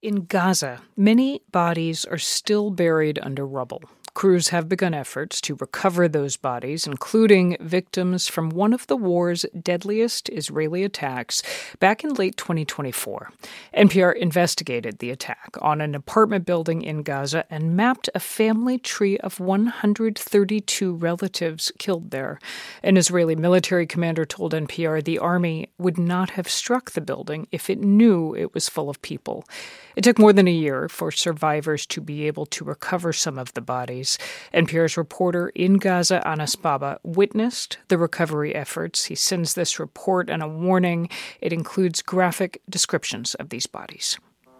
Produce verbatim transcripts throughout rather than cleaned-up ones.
In Gaza, many bodies are still buried under rubble. Crews have begun efforts to recover those bodies, including victims from one of the war's deadliest Israeli attacks back in late twenty twenty-four. N P R investigated the attack on an apartment building in Gaza and mapped a family tree of one hundred thirty-two relatives killed there. An Israeli military commander told N P R the army would not have struck the building if it knew it was full of people. It took more than a year for survivors to be able to recover some of the bodies. N P R's reporter in Gaza, Anas Baba, witnessed the recovery efforts. He sends this report and a warning. It includes graphic descriptions of these bodies.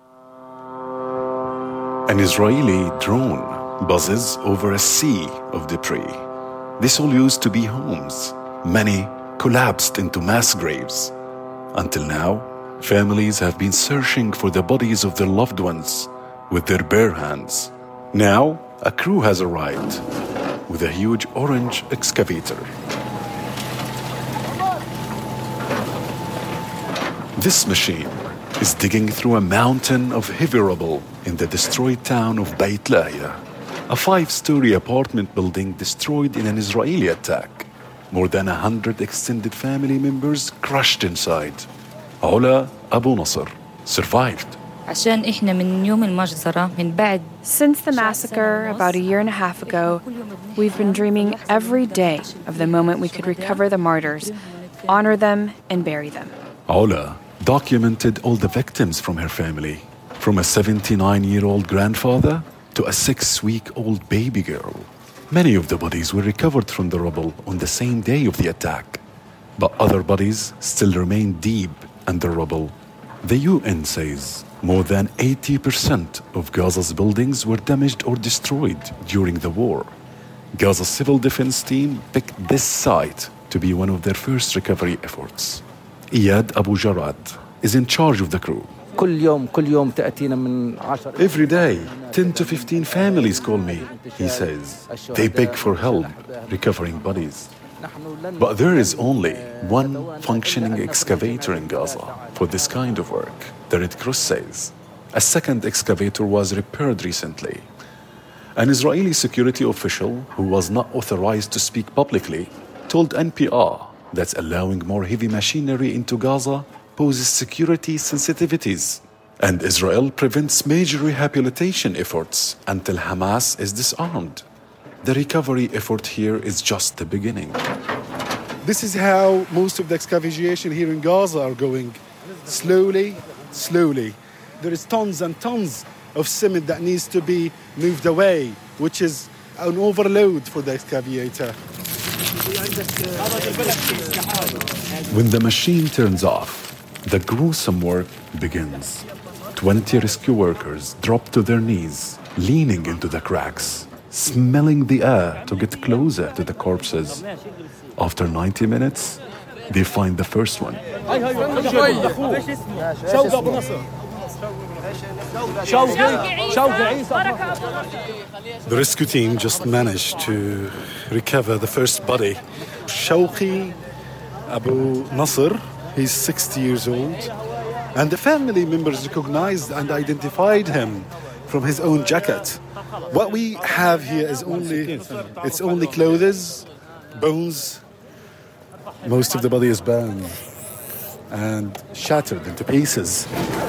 An Israeli drone buzzes over a sea of debris. This all used to be homes. Many collapsed into mass graves. Until now, families have been searching for the bodies of their loved ones with their bare hands. Now, a crew has arrived with a huge orange excavator. This machine is digging through a mountain of heavy rubble in the destroyed town of Beit Lahia, a five-story apartment building destroyed in an Israeli attack. More than a hundred extended family members crushed inside. Ola Abu Nasr survived. Since the massacre about a year and a half ago, we've been dreaming every day of the moment we could recover the martyrs, honor them, and bury them. Ola documented all the victims from her family, from a seventy-nine-year-old grandfather to a six-week-old baby girl. Many of the bodies were recovered from the rubble on the same day of the attack, but other bodies still remain deep under rubble. The U N says more than eighty percent of Gaza's buildings were damaged or destroyed during the war. Gaza's civil defense team picked this site to be one of their first recovery efforts. Iyad Abu Jarad is in charge of the crew. Every day, ten to fifteen families call me, he says. They beg for help recovering bodies. But there is only one functioning excavator in Gaza for this kind of work, the Red Cross says. A second excavator was repaired recently. An Israeli security official who was not authorized to speak publicly told N P R that allowing more heavy machinery into Gaza poses security sensitivities, and Israel prevents major rehabilitation efforts until Hamas is disarmed. The recovery effort here is just the beginning. This is how most of the excavation here in Gaza are going. Slowly, slowly. There is tons and tons of cement that needs to be moved away, which is an overload for the excavator. When the machine turns off, the gruesome work begins. Twenty rescue workers drop to their knees, leaning into the cracks, smelling the air to get closer to the corpses. After ninety minutes, they find the first one. The rescue team just managed to recover the first body. Shawqi Abu Nasr, he's sixty years old, and the family members recognized and identified him from his own jacket. What we have here is only, it's only clothes, bones. Most of the body is burned and shattered into pieces.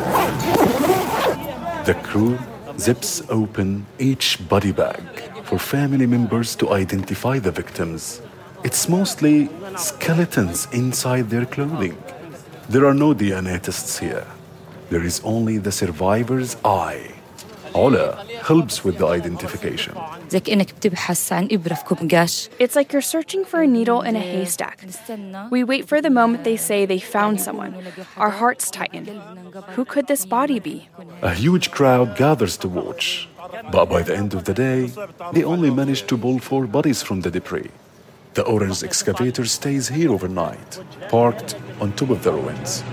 The crew zips open each body bag for family members to identify the victims. It's mostly skeletons inside their clothing. There are no D N A tests here. There is only the survivor's eye. Ola helps with the identification. It's like you're searching for a needle in a haystack. We wait for the moment they say they found someone. Our hearts tighten. Who could this body be? A huge crowd gathers to watch. But by the end of the day, they only manage to pull four bodies from the debris. The orange excavator stays here overnight, parked on top of the ruins.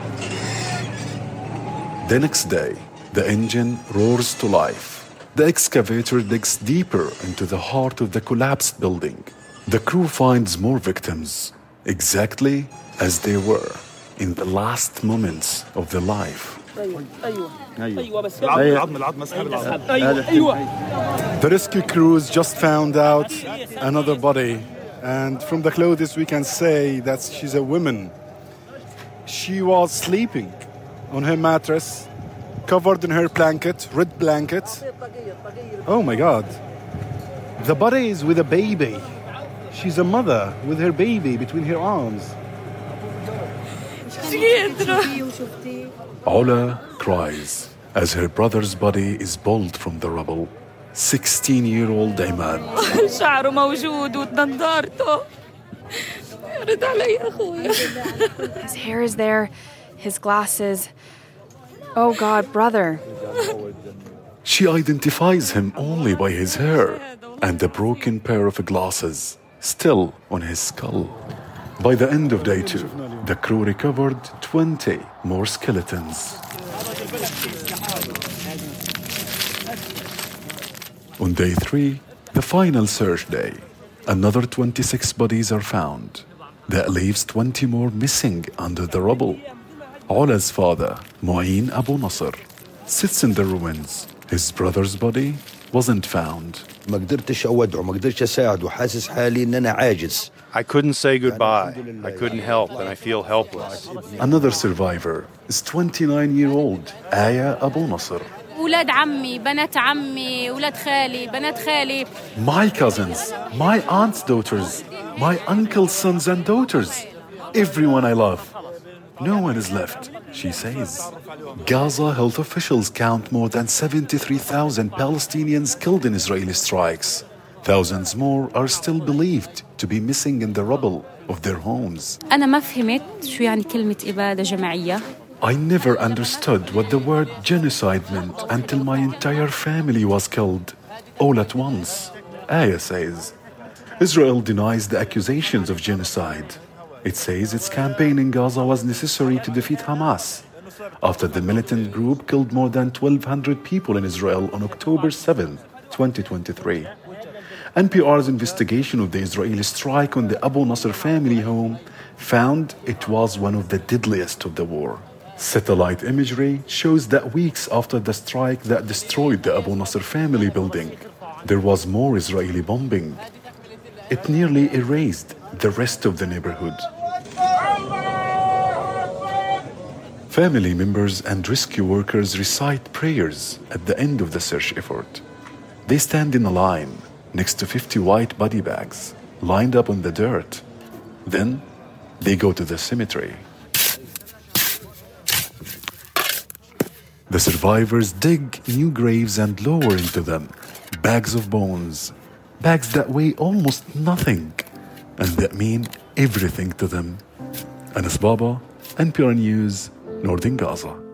The next day, the engine roars to life. The excavator digs deeper into the heart of the collapsed building. The crew finds more victims, exactly as they were in the last moments of their life. The rescue crews just found out another body, and from the clothes we can say that she's a woman. She was sleeping on her mattress, covered in her blanket, red blanket. Oh my God. The body is with a baby. She's a mother with her baby between her arms. Ola cries as her brother's body is pulled from the rubble. sixteen-year-old Imad. شعره موجود وتنضارته. رد علي أخويا. His hair is there, his glasses. Oh God, brother. She identifies him only by his hair and a broken pair of glasses still on his skull. By the end of day two, the crew recovered twenty more skeletons. On day three, the final search day, another twenty-six bodies are found. That leaves twenty more missing under the rubble. Ola's father, Mu'in Abu Nasr, sits in the ruins. His brother's body wasn't found. ما قدرتش أودعه ما قدرتش أساعده حاسس حالي إن أنا عاجز. I couldn't say goodbye. I couldn't help, and I feel helpless. Another survivor is twenty-nine-year-old Aya Abu Nasr. ولاد عمي بنات عمي ولاد خالي بنات خالي. My cousins, my aunt's daughters, my uncle's sons and daughters, everyone I love. No one is left, she says. Gaza health officials count more than seventy-three thousand Palestinians killed in Israeli strikes. Thousands more are still believed to be missing in the rubble of their homes. أنا ما فهمت شو يعني كلمة إبادة جماعية. I never understood what the word genocide meant until my entire family was killed all at once. Aya says, Israel denies the accusations of genocide. It says its campaign in Gaza was necessary to defeat Hamas after the militant group killed more than twelve hundred people in Israel on October seventh, twenty twenty-three. N P R's investigation of the Israeli strike on the Abu Nasr family home found it was one of the deadliest of the war. Satellite imagery shows that weeks after the strike that destroyed the Abu Nasr family building, there was more Israeli bombing. It nearly erased the rest of the neighborhood. Family members and rescue workers recite prayers at the end of the search effort. They stand in a line next to fifty white body bags lined up on the dirt. Then they go to the cemetery. The survivors dig new graves and lower into them bags of bones, bags that weigh almost nothing and that mean everything to them. Anas Baba, N P R News, Northern Gaza.